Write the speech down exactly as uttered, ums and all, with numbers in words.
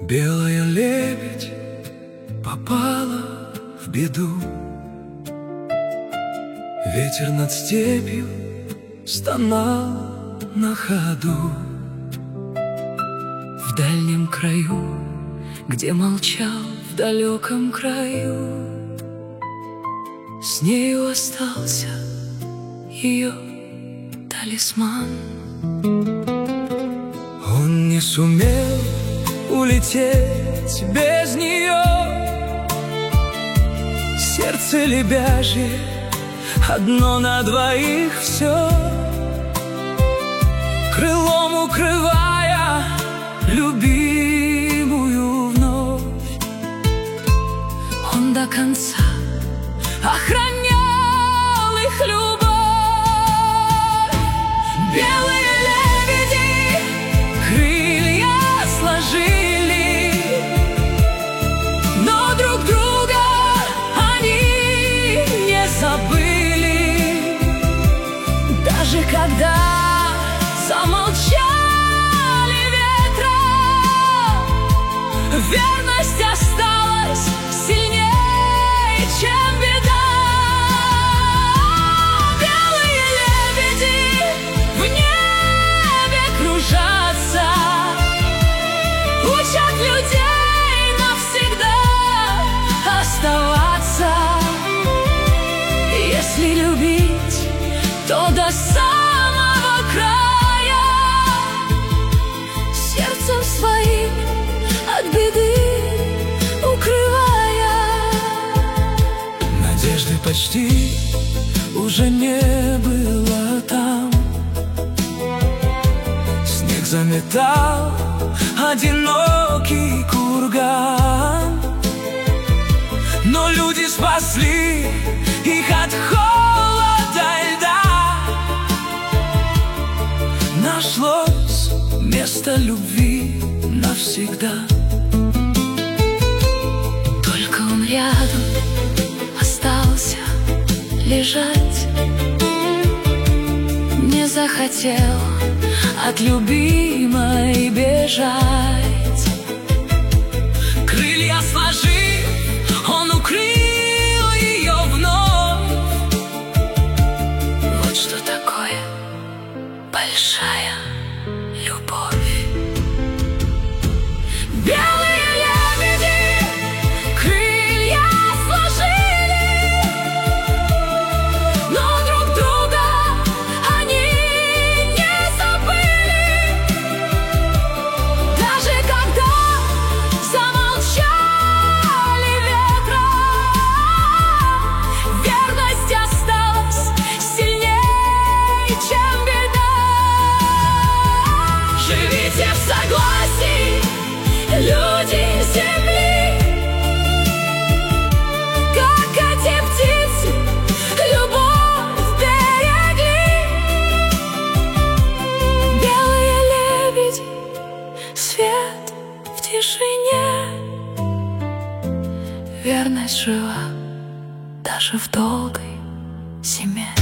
Белая лебедь попала в беду. Ветер над степью стонал на ходу. В дальнем краю, где молчал в далеком краю, с нею остался ее талисман. Он не сумел улететь без нее. Сердце лебяжье одно на двоих все, крылом укрывая любимую вновь. Он до конца охранял их любовь. Белые лебеди крылья сложили, но друг друга они не забыли. Даже когда замолчали ветра, верность осталась сильнее, чем беда. Белые лебеди в небе кружатся, учат людей навсегда оставаться. Если любить, то до самого края, сердцем своим от беды укрывая. Надежды почти уже не было там. Снег заметал одинокий курган, но люди спасли их от холода и льда. Нашлось место любви навсегда. Только он рядом остался лежать, не захотел от любимой бежать. Крылья сложив, он укрыл ее вновь. Вот что такое большая любовь. Белые лебеди крылья сложили, но друг друга они не забыли. Даже когда замолчали ветра, верность осталась сильнее, чем беда. Живите в согласии, люди земли, как эти птицы любовь берегли. Белые лебеди, свет в тишине, верность жива даже в долгой зиме.